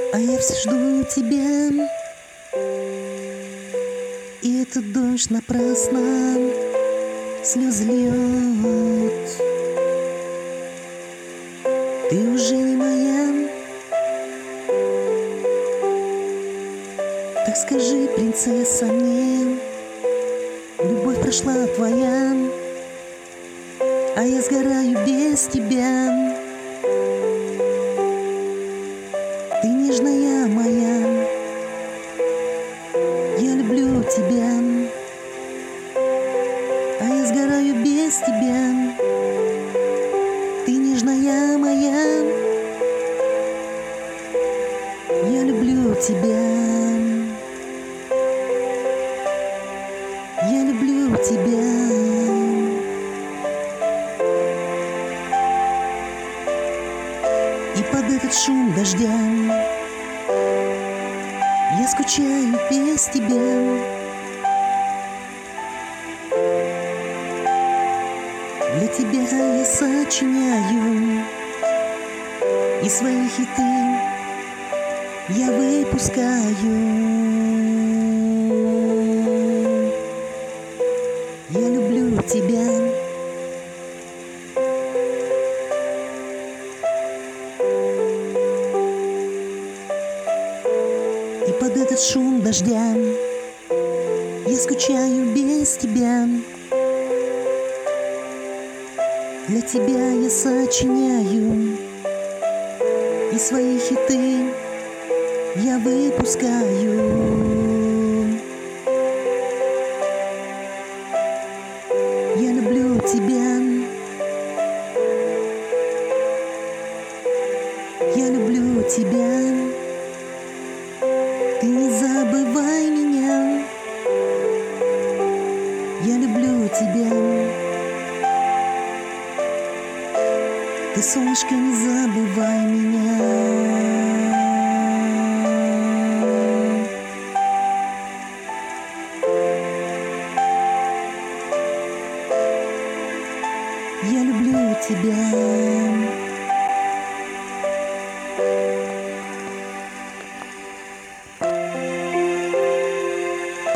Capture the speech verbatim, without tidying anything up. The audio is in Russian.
А я все жду тебя, и этот дождь напрасно слезы льет. Ты уже не моя, так скажи, принцесса, мне, любовь прошла твоя, а я сгораю без тебя. Ты нежная моя, я люблю тебя, а я сгораю без тебя. Ты нежная моя, я люблю тебя, я люблю тебя. И под этот шум дождя я скучаю без тебя. Для тебя я сочиняю, и свои хиты я выпускаю. Я люблю тебя. И под этот шум дождя я скучаю без тебя. Для тебя я сочиняю, и свои хиты я выпускаю. Я люблю тебя. Я люблю тебя. Ты не забывай меня. Я люблю тебя. Ты, солнышко, не забывай меня. Я люблю тебя.